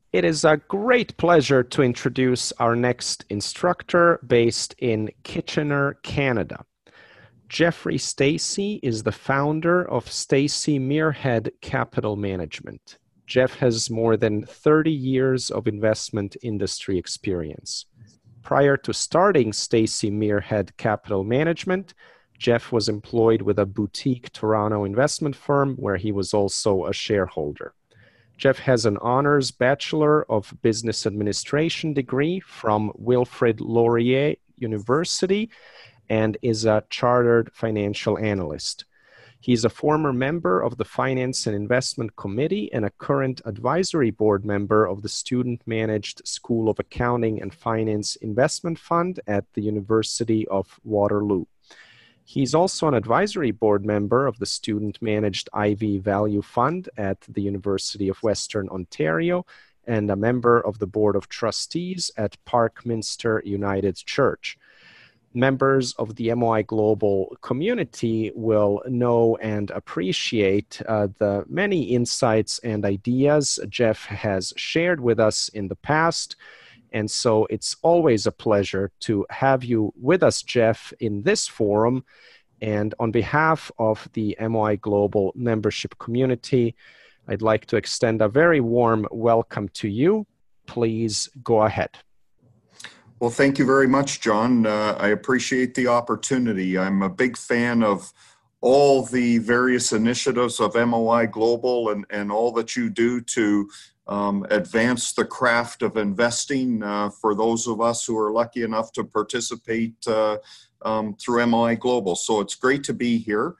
It is a great pleasure to introduce our next instructor based in Kitchener, Canada. Jeffrey Stacey is the founder of Stacey Muirhead Capital Management. Jeff has more than 30 years of investment industry experience. Prior to starting Stacey Muirhead Capital Management, Jeff was employed with a boutique Toronto investment firm where he was also a shareholder. Jeff has an honors Bachelor of Business Administration degree from Wilfrid Laurier University and is a chartered financial analyst. He's a former member of the Finance and Investment Committee and a current advisory board member of the student-managed School of Accounting and Finance Investment Fund at the University of Waterloo. He's also an advisory board member of the student-managed Ivy Value Fund at the University of Western Ontario and a member of the Board of Trustees at Parkminster United Church. Members of the MOI Global community will know and appreciate the many insights and ideas Jeff has shared with us in the past. And so it's always a pleasure to have you with us, Jeff, in this forum. And on behalf of the MOI Global membership community, I'd like to extend a very warm welcome to you. Please go ahead. Well, thank you very much, John. I appreciate the opportunity. I'm a big fan of all the various initiatives of MOI Global and all that you do to advance the craft of investing for those of us who are lucky enough to participate through MOI Global. So it's great to be here.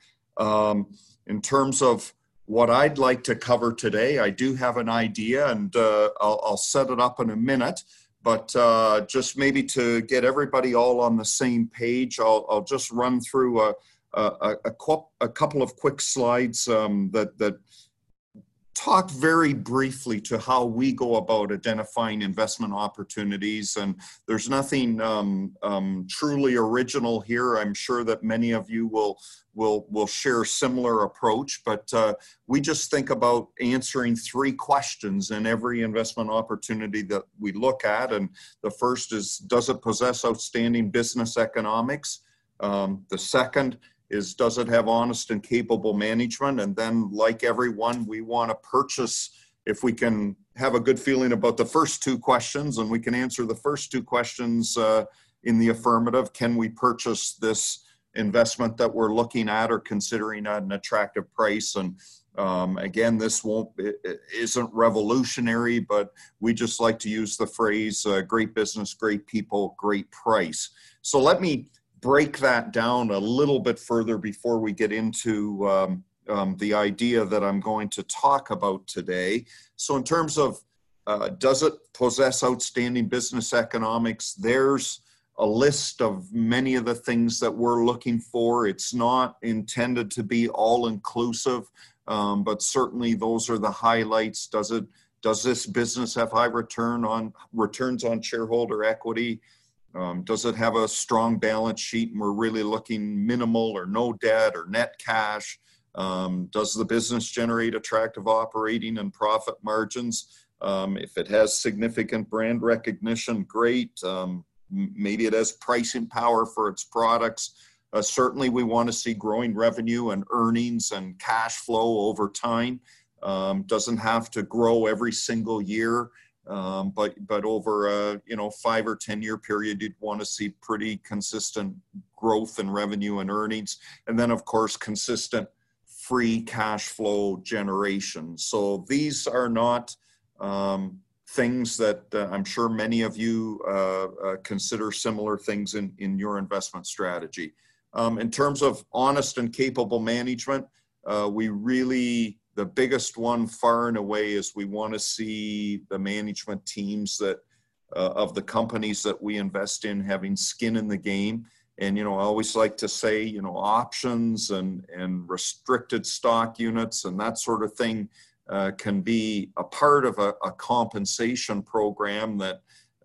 In terms of what I'd like to cover today, I do have an idea and I'll set it up in a minute. But just maybe to get everybody all on the same page, I'll just run through a couple of quick slides that talk very briefly to how we go about identifying investment opportunities. And there's nothing truly original here. I'm sure that many of you will share a similar approach, but we just think about answering three questions in every investment opportunity that we look at. And the first is, does it possess outstanding business economics? The second is, does it have honest and capable management? And then, like everyone, we want to purchase, if we can have a good feeling about the first two questions and we can answer the first two questions in the affirmative, can we purchase this investment that we're looking at or considering at an attractive price? And again, this isn't revolutionary, but we just like to use the phrase, great business, great people, great price. So let me break that down a little bit further before we get into the idea that I'm going to talk about today. So in terms of does it possess outstanding business economics, there's a list of many of the things that we're looking for. It's not intended to be all-inclusive, but certainly those are the highlights. Does this business have high returns on shareholder equity? Does it have a strong balance sheet and we're really looking minimal or no debt or net cash? Does the business generate attractive operating and profit margins? If it has significant brand recognition, great. Maybe it has pricing power for its products. Certainly we want to see growing revenue and earnings and cash flow over time. Doesn't have to grow every single year. But over a 5 or 10 year period, you'd want to see pretty consistent growth in revenue and earnings. And then, of course, consistent free cash flow generation. So these are not things that I'm sure many of you consider similar things in your investment strategy. In terms of honest and capable management, the biggest one far and away is we want to see the management teams that of the companies that we invest in having skin in the game. And, I always like to say, options and restricted stock units and that sort of thing can be a part of a compensation program that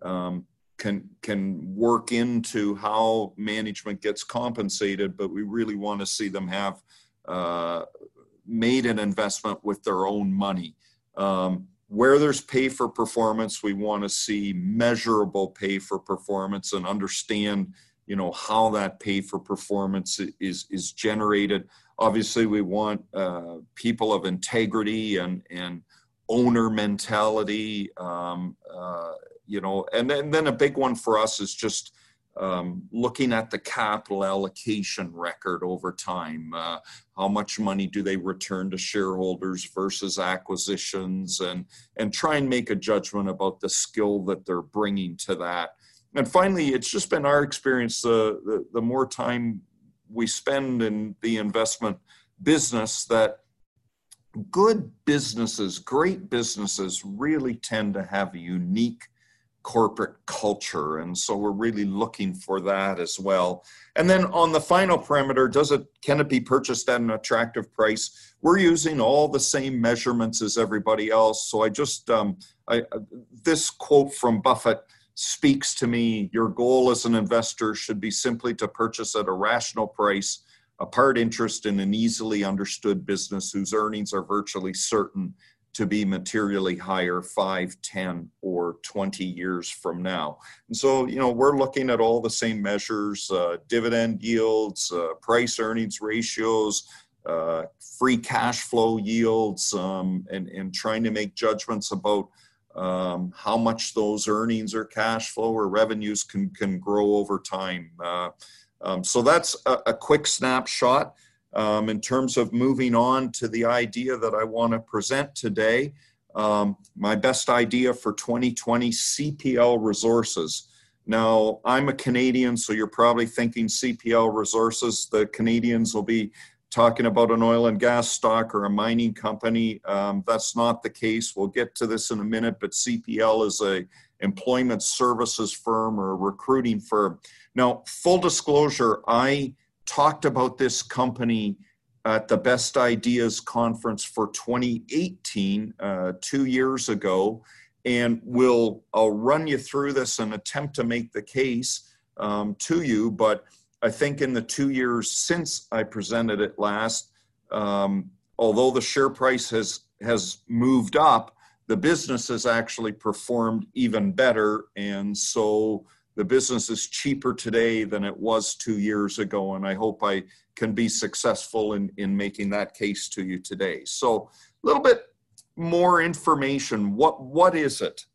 can work into how management gets compensated, but we really want to see them have made an investment with their own money. where there's pay for performance, we want to see measurable pay for performance and understand, how that pay for performance is generated. Obviously, we want people of integrity and owner mentality, and then a big one for us is just looking at the capital allocation record over time. How much money do they return to shareholders versus acquisitions, and try and make a judgment about the skill that they're bringing to that. And finally, it's just been our experience, the more time we spend in the investment business, that good businesses, great businesses, really tend to have a unique corporate culture. And so we're really looking for that as well. And then on the final parameter, can it be purchased at an attractive price? We're using all the same measurements as everybody else. So this quote from Buffett speaks to me. Your goal as an investor should be simply to purchase at a rational price, a part interest in an easily understood business whose earnings are virtually certain to be materially higher 5, 10, or 20 years from now. And so, we're looking at all the same measures, dividend yields, price earnings ratios, free cash flow yields, and trying to make judgments about how much those earnings or cash flow or revenues can grow over time. So that's a quick snapshot. In terms of moving on to the idea that I want to present today, my best idea for 2020, CPL Resources. Now, I'm a Canadian, so you're probably thinking CPL Resources. The Canadians will be talking about an oil and gas stock or a mining company. That's not the case. We'll get to this in a minute, but CPL is a employment services firm or a recruiting firm. Now, full disclosure, I talked about this company at the Best Ideas Conference for 2018, 2 years ago, and I'll run you through this and attempt to make the case to you. But I think in the 2 years since I presented it last, although the share price has moved up, the business has actually performed even better, and so the business is cheaper today than it was 2 years ago, and I hope I can be successful in making that case to you today. So a little bit more information. What is it?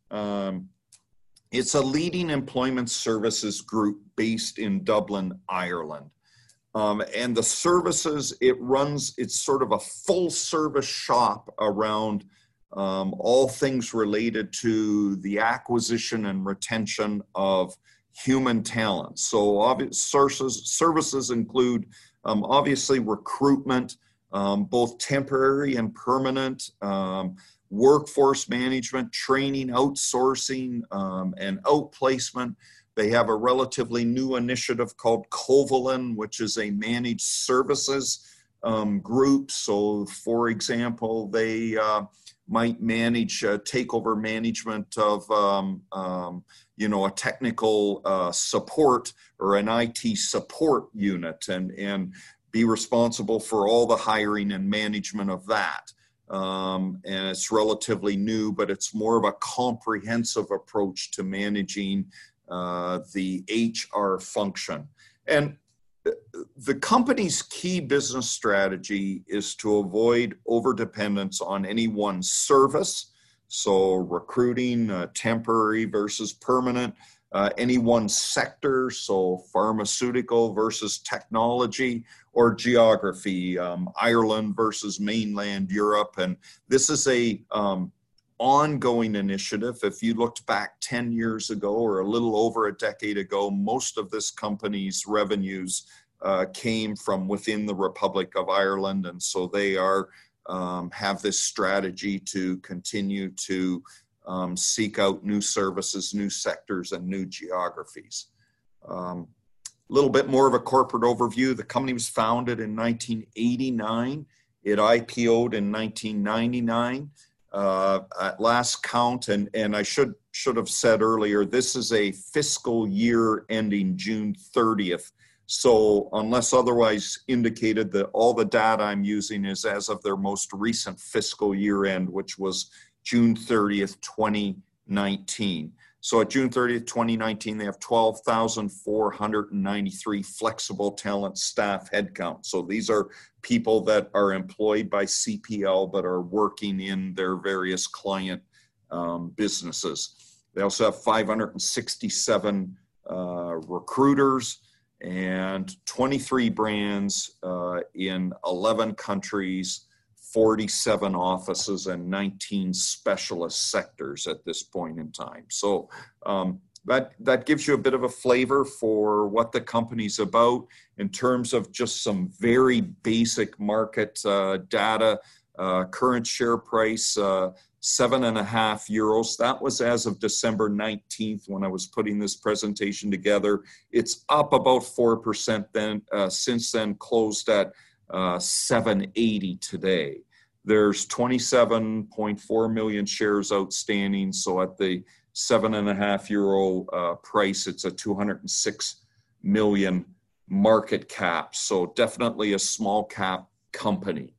It's a leading employment services group based in Dublin, Ireland. And the services it's sort of a full service shop around all things related to the acquisition and retention of human talent. So obvious services include obviously recruitment, both temporary and permanent, workforce management, training, outsourcing, and outplacement. They have a relatively new initiative called Covalent, which is a managed services group. So, for example, they might manage takeover management of a technical support or an IT support unit, and be responsible for all the hiring and management of that. And it's relatively new, but it's more of a comprehensive approach to managing the HR function. And the company's key business strategy is to avoid overdependence on any one service. So recruiting, temporary versus permanent, any one sector, so pharmaceutical versus technology, or geography, Ireland versus mainland Europe. And this is a ongoing initiative. If you looked back 10 years ago or a little over a decade ago, most of this company's revenues came from within the Republic of Ireland. And so they have this strategy to continue to seek out new services, new sectors, and new geographies. A little bit more of a corporate overview. The company was founded in 1989. It IPO'd in 1999. At last count, and I should have said earlier, this is a fiscal year ending June 30th. So unless otherwise indicated, that all the data I'm using is as of their most recent fiscal year end, which was June 30th, 2019. So at June 30th, 2019, they have 12,493 flexible talent staff headcount. So these are people that are employed by CPL but are working in their various client businesses. They also have 567 recruiters and 23 brands in 11 countries, 47 offices, and 19 specialist sectors at this point in time. So that gives you a bit of a flavor for what the company's about in terms of just some very basic market data. Current share price, €7.50. That was as of December 19th when I was putting this presentation together. It's up about 4% then, since then, closed at $7.80 today. There's 27.4 million shares outstanding. So at the €7.50 price, it's a 206 million market cap. So definitely a small cap company.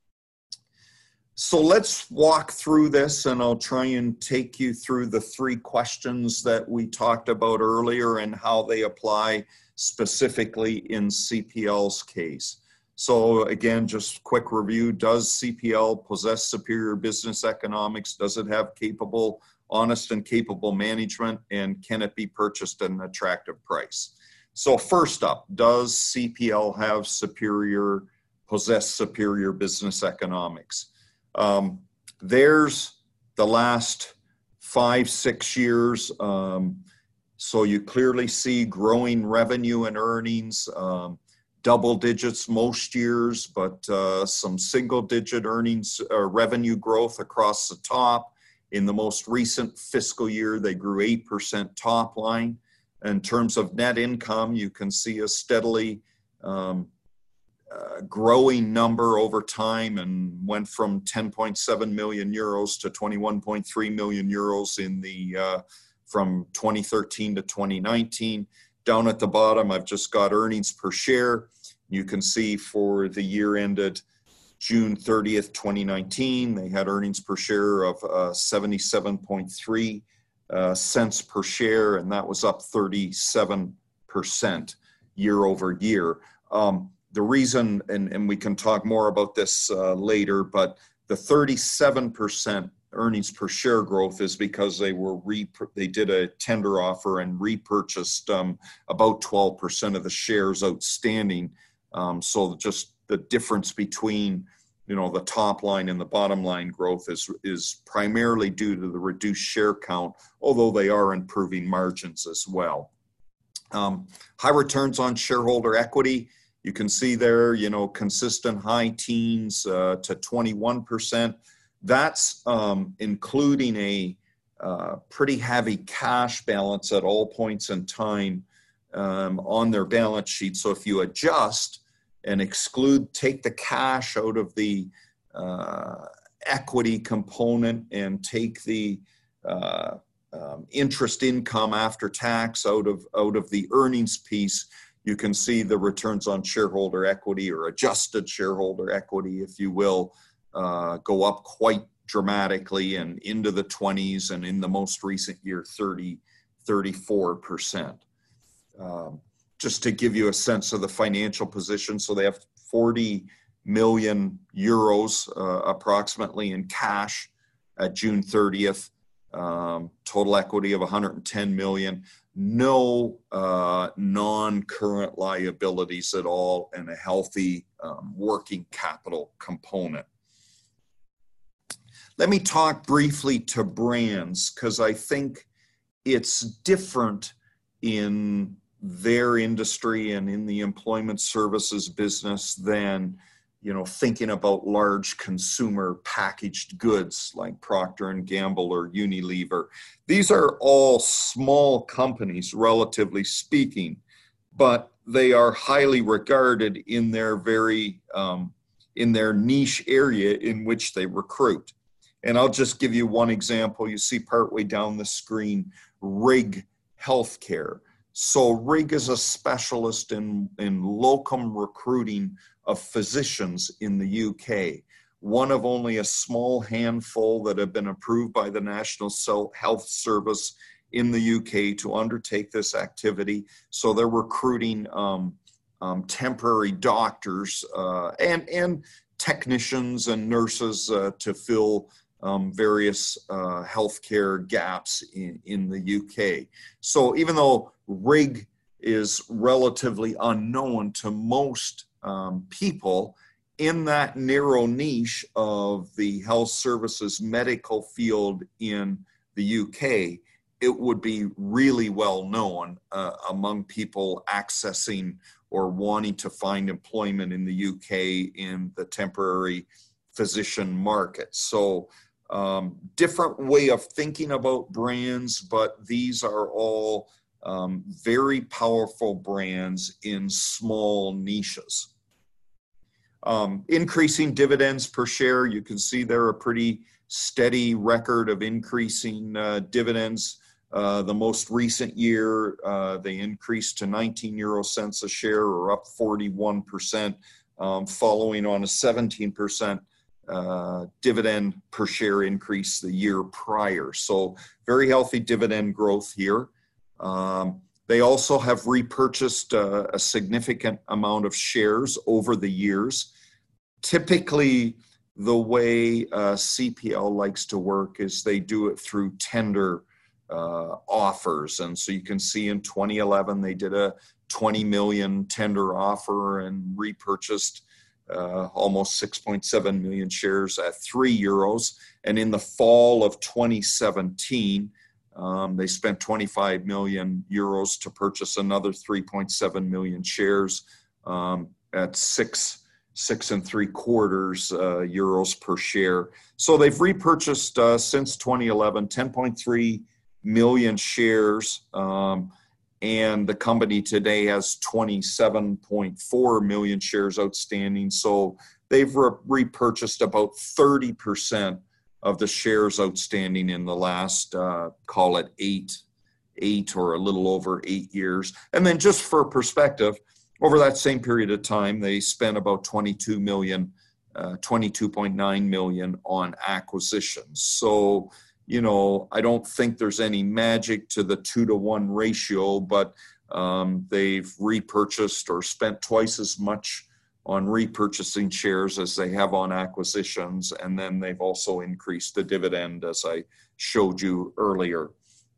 So let's walk through this, and I'll try and take you through the three questions that we talked about earlier and how they apply specifically in CPL's case. So again, just quick review. Does CPL possess superior business economics? Does it have honest and capable management? And can it be purchased at an attractive price? So first up, does CPL possess superior business economics? There's the last 5-6 years. So you clearly see growing revenue and earnings, double digits most years, but some single digit earnings revenue growth across the top. In the most recent fiscal year, they grew 8% top line. In terms of net income, you can see a steadily growing number over time, and went from 10.7 million euros to 21.3 million euros in the from 2013 to 2019. Down at the bottom, I've just got earnings per share. You can see for the year ended June 30th, 2019, they had earnings per share of 77.3 cents per share, and that was up 37% year over year. The reason, and we can talk more about this later, but the 37% earnings per share growth is because they did a tender offer and repurchased about 12% of the shares outstanding. So just the difference between the top line and the bottom line growth is primarily due to the reduced share count, although they are improving margins as well. High returns on shareholder equity. You can see there, consistent high teens to 21%. That's including a pretty heavy cash balance at all points in time on their balance sheet. So if you adjust and take the cash out of the equity component and take the interest income after tax out of the earnings piece, you can see the returns on shareholder equity, or adjusted shareholder equity, if you will, go up quite dramatically and into the 20s, and in the most recent year, 34%. Just to give you a sense of the financial position, so they have 40 million euros approximately in cash at June 30th, total equity of 110 million. No non-current liabilities at all, and a healthy working capital component. Let me talk briefly to brands, because I think it's different in their industry and in the employment services business than thinking about large consumer packaged goods like Procter & Gamble or Unilever. These are all small companies, relatively speaking, but they are highly regarded in their in their niche area in which they recruit. And I'll just give you one example. You see partway down the screen, RIG Healthcare. So RIG is a specialist in locum recruiting of physicians in the UK. one of only a small handful that have been approved by the National Health Service in the UK to undertake this activity. So they're recruiting temporary doctors and technicians and nurses to fill various healthcare gaps in the UK. So even though RIG is relatively unknown to most people, in that narrow niche of the health services medical field in the UK, it would be really well known among people accessing or wanting to find employment in the UK in the temporary physician market. So different way of thinking about brands, but these are all very powerful brands in small niches. Increasing dividends per share, you can see there a pretty steady record of increasing dividends. The most recent year, they increased to 19 euro cents a share, or up 41%, following on a 17% dividend per share increase the year prior. So very healthy dividend growth here. They also have repurchased a significant amount of shares over the years. Typically, the way CPL likes to work is they do it through tender offers. And so you can see in 2011, they did a 20 million tender offer and repurchased almost 6.7 million shares at 3 euros. And in the fall of 2017, they spent 25 million euros to purchase another 3.7 million shares at 6.75 euros per share. So they've repurchased since 2011 10.3 million shares, and the company today has 27.4 million shares outstanding. So they've repurchased about 30% of the shares outstanding in the last, call it eight or a little over 8 years. And then just for perspective, over that same period of time, they spent about 22.9 million on acquisitions. So, you know, I don't think there's any magic to the 2-to-1 ratio, but they've repurchased or spent twice as much on repurchasing shares as they have on acquisitions. And then they've also increased the dividend, as I showed you earlier.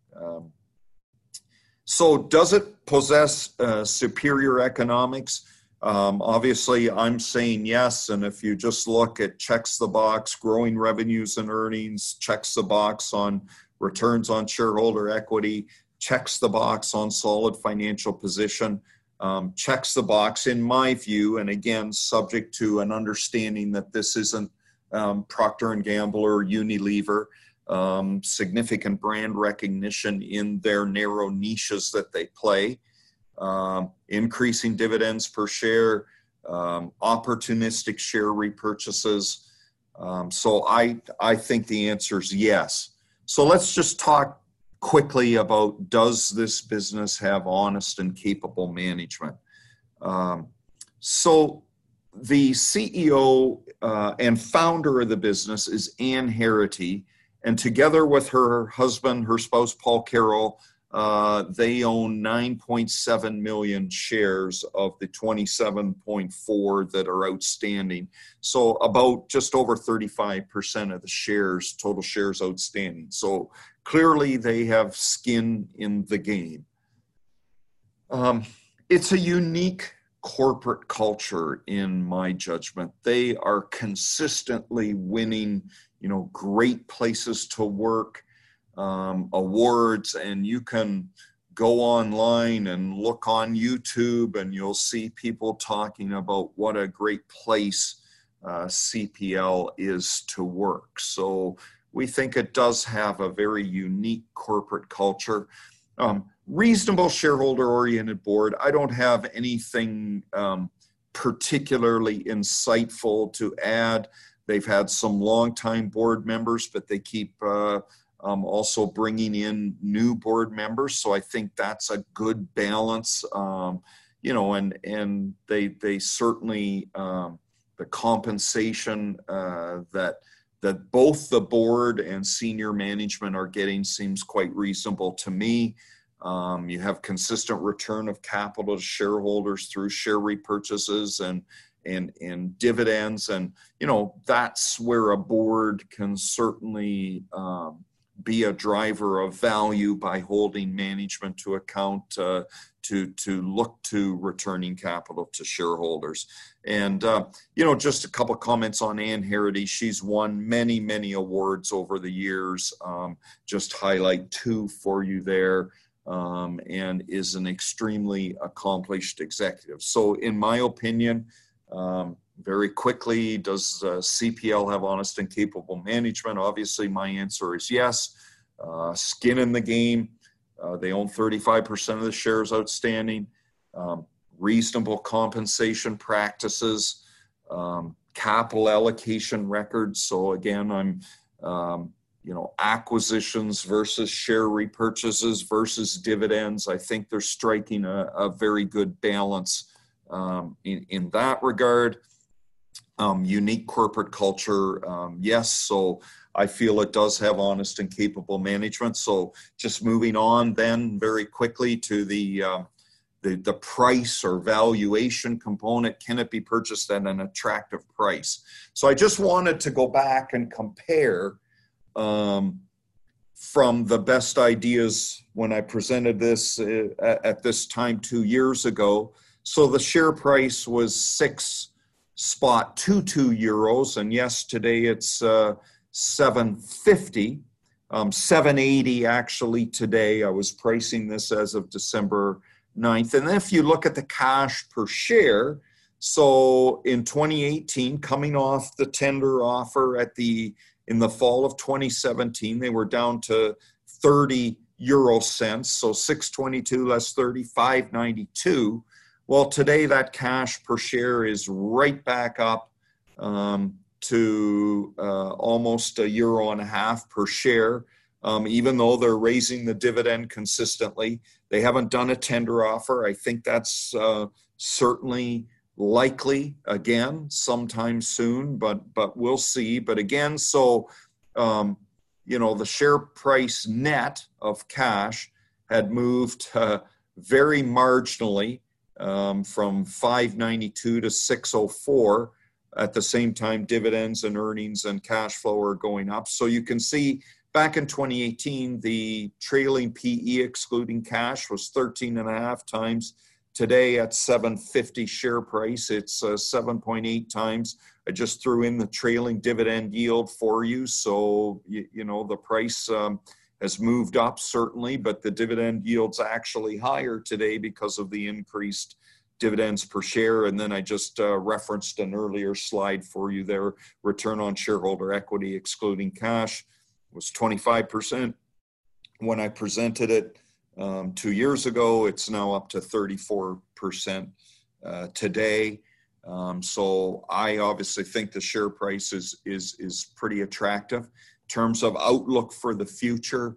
So does it possess superior economics? Obviously, I'm saying yes. And if you just look at checks the box, growing revenues and earnings, checks the box on returns on shareholder equity, checks the box on solid financial position, checks the box, in my view, and again, subject to an understanding that this isn't Procter & Gamble or Unilever, significant brand recognition in their narrow niches that they play, increasing dividends per share, opportunistic share repurchases. So I think the answer is yes. So let's just talk quickly about, does this business have honest and capable management? So the CEO and founder of the business is Anne Harity, and together with her husband, her spouse, Paul Carroll, they own 9.7 million shares of the 27.4 that are outstanding. So about just over 35% of the shares, total shares outstanding. So clearly they have skin in the game. It's a unique corporate culture in my judgment. They are consistently winning, great places to work, awards, and you can go online and look on YouTube and you'll see people talking about what a great place CPL is to work. So we think it does have a very unique corporate culture. Reasonable shareholder-oriented board. I don't have anything particularly insightful to add. They've had some longtime board members, but they keep also bringing in new board members. So I think that's a good balance, and they certainly, compensation that both the board and senior management are getting seems quite reasonable to me. You have consistent return of capital to shareholders through share repurchases and dividends. And, that's where a board can certainly be a driver of value by holding management to account to look to returning capital to shareholders. And, just a couple comments on Anne Harrity. She's won many, many awards over the years. Just highlight two for you there. And is an extremely accomplished executive. So in my opinion, very quickly, does CPL have honest and capable management? Obviously, my answer is yes. Skin in the game. They own 35% of the shares outstanding. Reasonable compensation practices, capital allocation records. So again, I'm acquisitions versus share repurchases versus dividends. I think they're striking a very good balance in that regard. Unique corporate culture, yes. So I feel it does have honest and capable management. So just moving on then very quickly to the price or valuation component. Can it be purchased at an attractive price? So I just wanted to go back and compare from the best ideas when I presented this at this time 2 years ago. So the share price was 6.22 euros, and yes, today it's 7.50, 7.80 actually today. I was pricing this as of December 9th. And then if you look at the cash per share, so in 2018, coming off the tender offer in the fall of 2017, they were down to 30 euro cents. So 6.22 less 30, 5.92. Well, today that cash per share is right back up to almost €1.50 per share. Even though they're raising the dividend consistently, they haven't done a tender offer. I think that's certainly likely again sometime soon, but we'll see. But again, so the share price net of cash had moved very marginally from 5.92 to 6.04. At the same time, dividends and earnings and cash flow are going up. So you can see back in 2018, the trailing PE excluding cash was 13.5 times. Today at 7.50 share price, it's 7.8 times. I just threw in the trailing dividend yield for you. So, the price has moved up certainly, but the dividend yield's actually higher today because of the increased dividends per share. And then I just referenced an earlier slide for you there. Return on shareholder equity excluding cash was 25% when I presented it 2 years ago. It's now up to 34% today. So I obviously think the share price is pretty attractive. In terms of outlook for the future,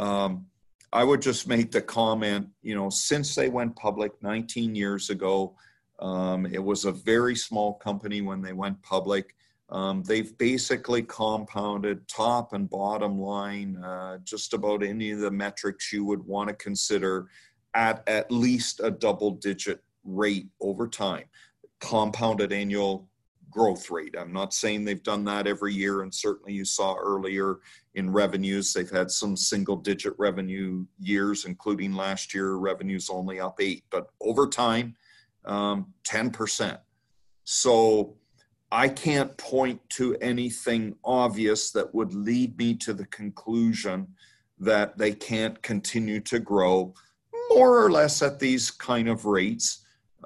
I would just make the comment, since they went public 19 years ago, it was a very small company when they went public. They've basically compounded top and bottom line, just about any of the metrics you would want to consider at least a double-digit rate over time. Compounded annual growth rate. I'm not saying they've done that every year, and certainly you saw earlier in revenues, they've had some single-digit revenue years, including last year, revenues only up 8%, but over time, 10%. So I can't point to anything obvious that would lead me to the conclusion that they can't continue to grow more or less at these kind of rates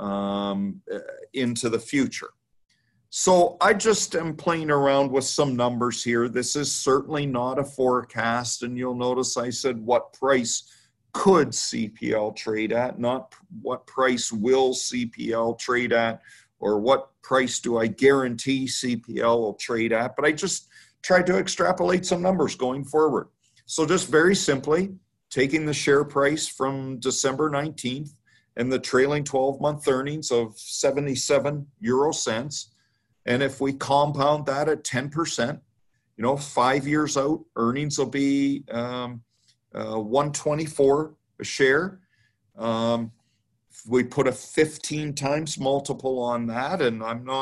into the future. So I just am playing around with some numbers here. This is certainly not a forecast, and you'll notice I said what price could CPL trade at, not what price will CPL trade at, or what price do I guarantee CPL will trade at, but I just tried to extrapolate some numbers going forward. So just very simply, taking the share price from December 19th and the trailing 12-month earnings of 77 euro cents, And if we compound that at 10%, 5 years out, earnings will be 124 a share. We put a 15 times multiple on that, and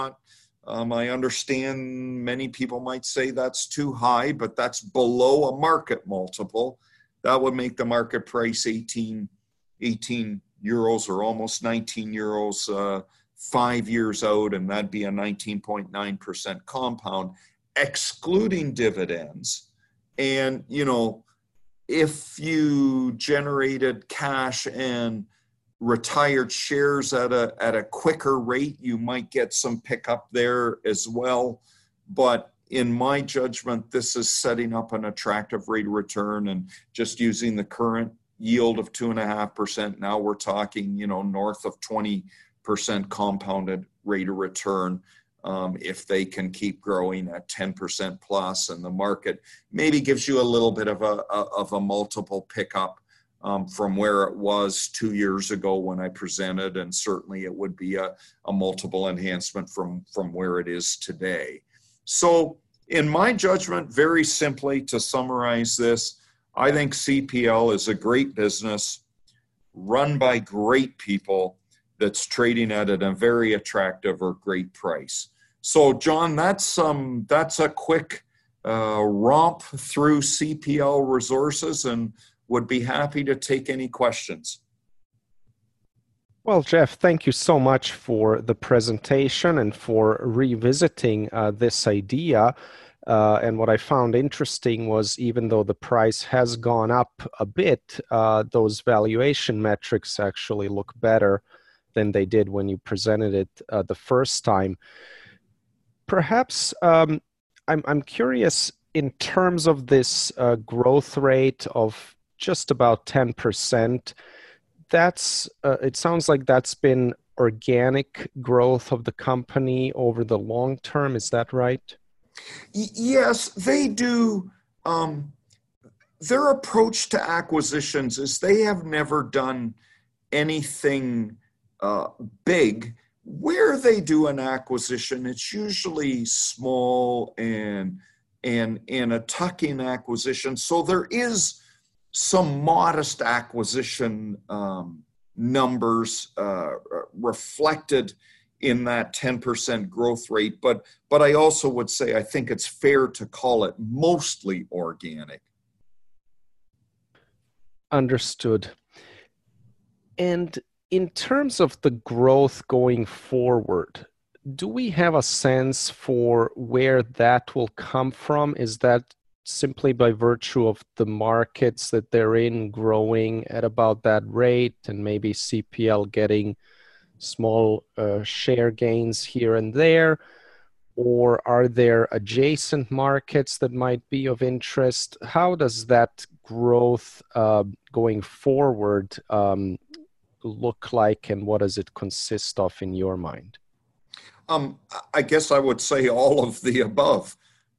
I understand many people might say that's too high, but that's below a market multiple. That would make the market price 18 euros or almost 19 euros 5 years out, and that'd be a 19.9% compound, excluding dividends. And, if you generated cash and retired shares at a quicker rate, you might get some pickup there as well. But in my judgment, this is setting up an attractive rate of return, and just using the current yield of 2.5%. Now we're talking, north of 20% compounded rate of return. If they can keep growing at 10% plus, and the market maybe gives you a little bit of a multiple pickup from where it was 2 years ago when I presented, and certainly it would be a multiple enhancement from where it is today. So in my judgment, very simply to summarize this, I think CPL is a great business run by great people that's trading at a very attractive or great price. So, John, that's a quick romp through CPL Resources, and would be happy to take any questions. Well, Jeff, thank you so much for the presentation and for revisiting this idea. And what I found interesting was, even though the price has gone up a bit, those valuation metrics actually look better than they did when you presented it the first time. Perhaps I'm curious, in terms of this growth rate of just about 10%, it sounds like that's been organic growth of the company over the long term. Is that right? Yes, they do. Their approach to acquisitions is they have never done anything big. Where they do an acquisition, it's usually small and a tuck-in acquisition. So there is some modest acquisition numbers reflected in that 10% growth rate. But I also would say I think it's fair to call it mostly organic. Understood. And in terms of the growth going forward, do we have a sense for where that will come from? Is that simply by virtue of the markets that they're in growing at about that rate, and maybe CPL getting small share gains here and there? Or are there adjacent markets that might be of interest? How does that growth going forward look like, and what does it consist of in your mind? I guess I would say all of the above.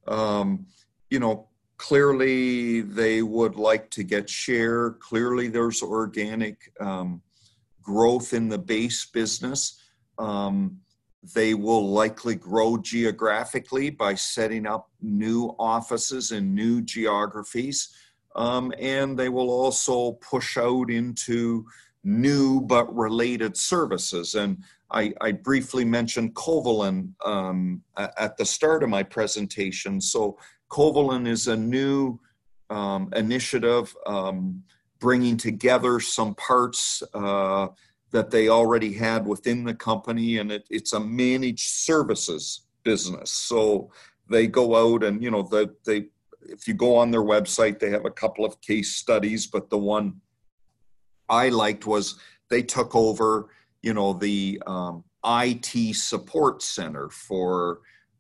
Clearly they would like to get share. Clearly there's organic growth in the base business. They will likely grow geographically by setting up new offices in new geographies. And they will also push out into new but related services. And I briefly mentioned Covalon at the start of my presentation. So Covalon is a new initiative bringing together some parts that they already had within the company, and it's a managed services business. So they go out and, if you go on their website, they have a couple of case studies, but the one I liked was they took over, the IT support center for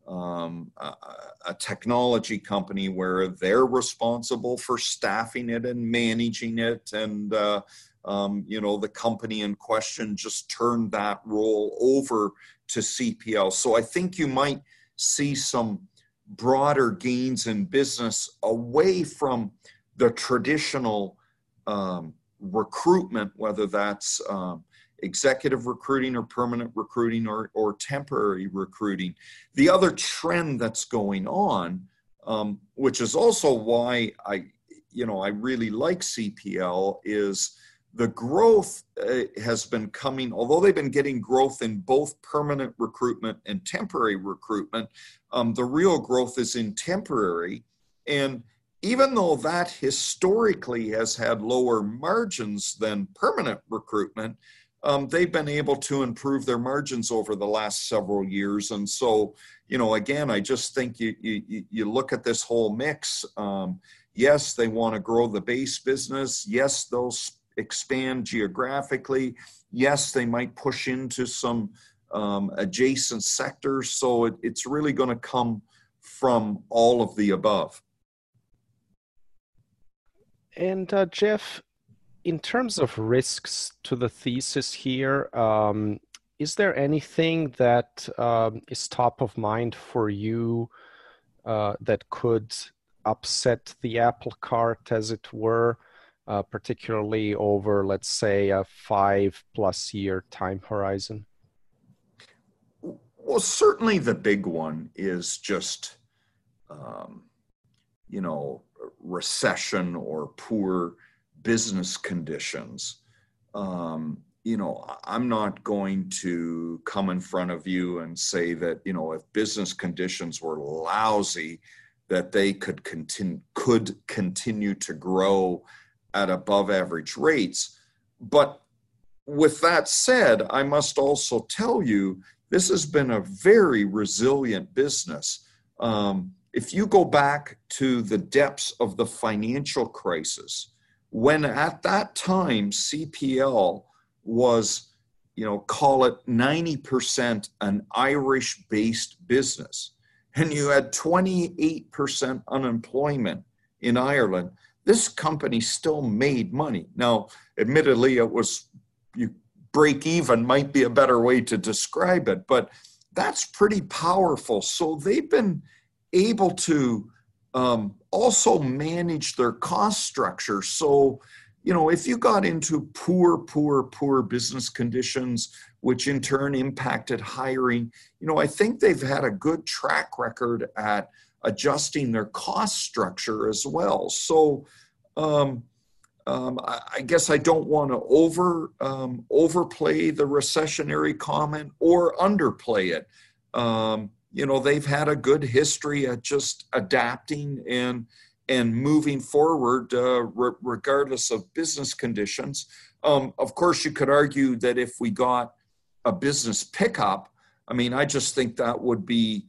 a technology company, where they're responsible for staffing it and managing it. And, the company in question just turned that role over to CPL. So I think you might see some broader gains in business away from the traditional recruitment, whether that's executive recruiting or permanent recruiting or temporary recruiting. The other trend that's going on, which is also why I really like CPL, is the growth has been coming, although they've been getting growth in both permanent recruitment and temporary recruitment, the real growth is in temporary. And even though that historically has had lower margins than permanent recruitment, they've been able to improve their margins over the last several years. And so, again, I just think you look at this whole mix. Yes, they want to grow the base business. Yes, they'll expand geographically. Yes, they might push into some adjacent sectors. So it's really going to come from all of the above. And Jeff, in terms of risks to the thesis here, is there anything that is top of mind for you that could upset the apple cart, as it were, particularly over, let's say, a 5+ year time horizon? Well, certainly the big one is just, recession or poor business conditions. I'm not going to come in front of you and say that, if business conditions were lousy, that they could continue to grow at above average rates. But with that said, I must also tell you, this has been a very resilient business. If you go back to the depths of the financial crisis, when at that time CPL was, call it 90% an Irish-based business, and you had 28% unemployment in Ireland, this company still made money. Now, admittedly, break even might be a better way to describe it, but that's pretty powerful. So they've been able to also manage their cost structure. So, if you got into poor business conditions, which in turn impacted hiring, I think they've had a good track record at adjusting their cost structure as well. So I guess I don't want to overplay the recessionary comment or underplay it. They've had a good history at just adapting and moving forward regardless of business conditions. Of course, you could argue that if we got a business pickup, I just think that would be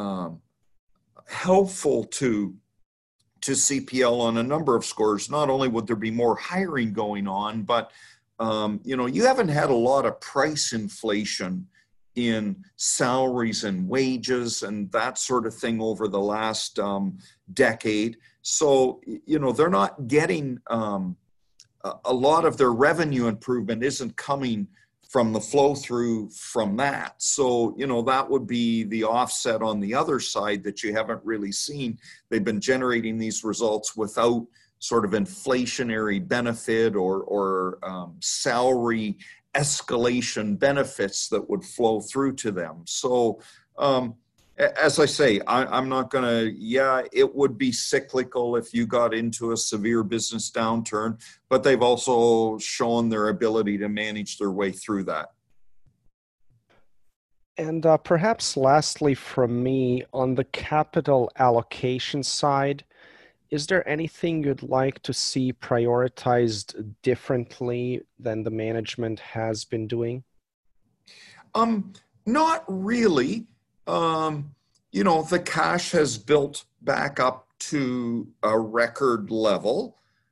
helpful to CPL on a number of scores. Not only would there be more hiring going on, but you haven't had a lot of price inflation in salaries and wages and that sort of thing over the last decade. So, they're not getting a lot of their revenue improvement isn't coming from the flow through from that. So, that would be the offset on the other side that you haven't really seen. They've been generating these results without sort of inflationary benefit or salary escalation benefits that would flow through to them. So, as I say, I'm not going to, it would be cyclical if you got into a severe business downturn, but they've also shown their ability to manage their way through that. And perhaps lastly from me, on the capital allocation side, is there anything you'd like to see prioritized differently than the management has been doing? Not really. The cash has built back up to a record level.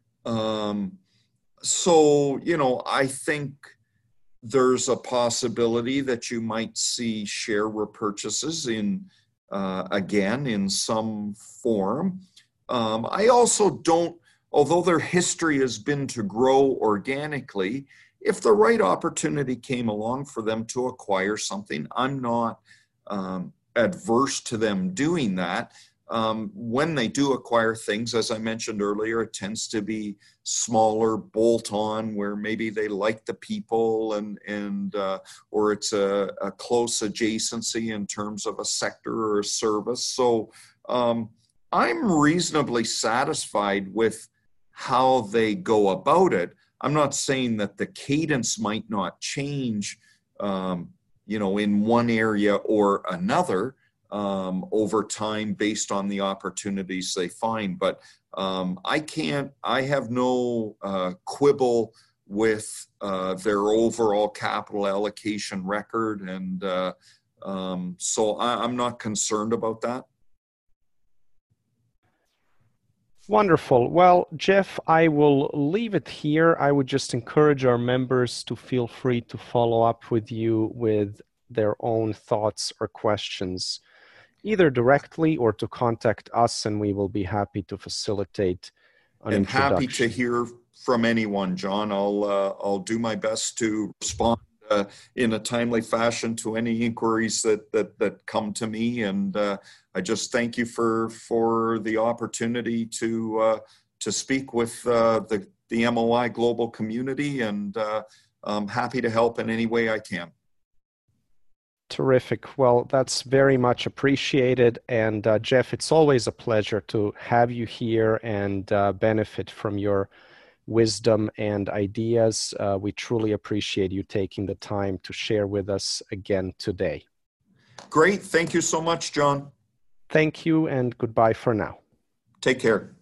So, I think there's a possibility that you might see share repurchases again in some form. I also don't, although their history has been to grow organically, if the right opportunity came along for them to acquire something, I'm not adverse to them doing that. when they do acquire things, as I mentioned earlier, it tends to be smaller bolt-on where maybe they like the people or it's a close adjacency in terms of a sector or a service. So I'm reasonably satisfied with how they go about it. I'm not saying that the cadence might not change, in one area or another over time based on the opportunities they find. But I have no quibble with their overall capital allocation record. And so I'm not concerned about that. Wonderful. Well, Jeff, I will leave it here. I would just encourage our members to feel free to follow up with you with their own thoughts or questions, either directly or to contact us, and we will be happy to facilitate an introduction. Happy to hear from anyone, John. I'll do my best to respond in a timely fashion to any inquiries that come to me, and I just thank you for the opportunity to speak with the MOI global community, and I'm happy to help in any way I can. Terrific. Well, that's very much appreciated. And Jeff, it's always a pleasure to have you here and benefit from your wisdom and ideas. We truly appreciate you taking the time to share with us again today. Great. Thank you so much, John. Thank you, and goodbye for now. Take care.